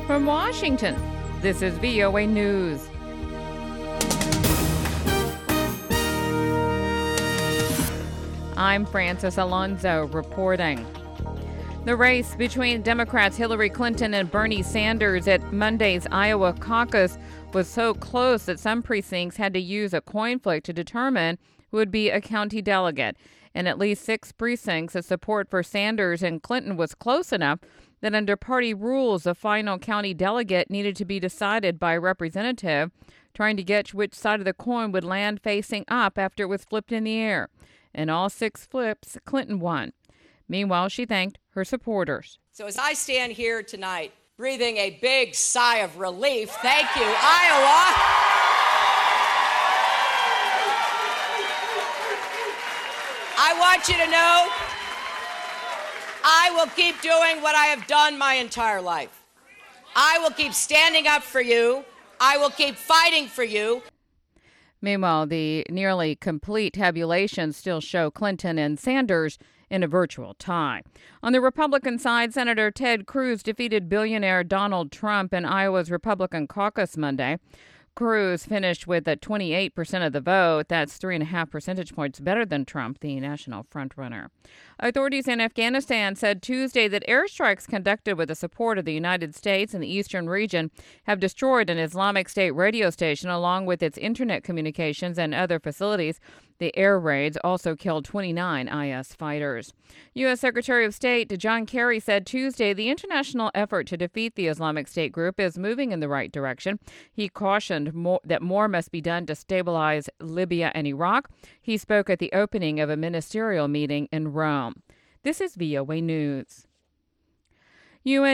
From Washington, this is VOA News. I'm Francis Alonso reporting. The race between Democrats Hillary Clinton and Bernie Sanders at Monday's Iowa caucus was so close that some precincts had to use a coin flip to determine who would be a county delegate. In at least 6 precincts, the support for Sanders and Clinton was close enough that under party rules, the final county delegate needed to be decided by a representative, trying to guess which side of the coin would land facing up after it was flipped in the air. In all 6 flips, Clinton won. Meanwhile, she thanked her supporters. So as I stand here tonight, breathing a big sigh of relief, thank you, Iowa. I want you to know I will keep doing what I have done my entire life. I will keep standing up for you. I will keep fighting for you. Meanwhile, the nearly complete tabulations still show Clinton and Sanders in a virtual tie. On the Republican side, Senator Ted Cruz defeated billionaire Donald Trump in Iowa's Republican caucus Monday. Cruz finished with 28% of the vote. That's 3.5 percentage points better than Trump, the national frontrunner. Authorities in Afghanistan said Tuesday that airstrikes conducted with the support of the United States in the eastern region have destroyed an Islamic State radio station along with its internet communications and other facilities. The air raids also killed 29 IS fighters. U.S. Secretary of State John Kerry said Tuesday the international effort to defeat the Islamic State group is moving in the right direction. He cautioned that more must be done to stabilize Libya and Iraq. He spoke at the opening of a ministerial meeting in Rome. This is VOA News. UN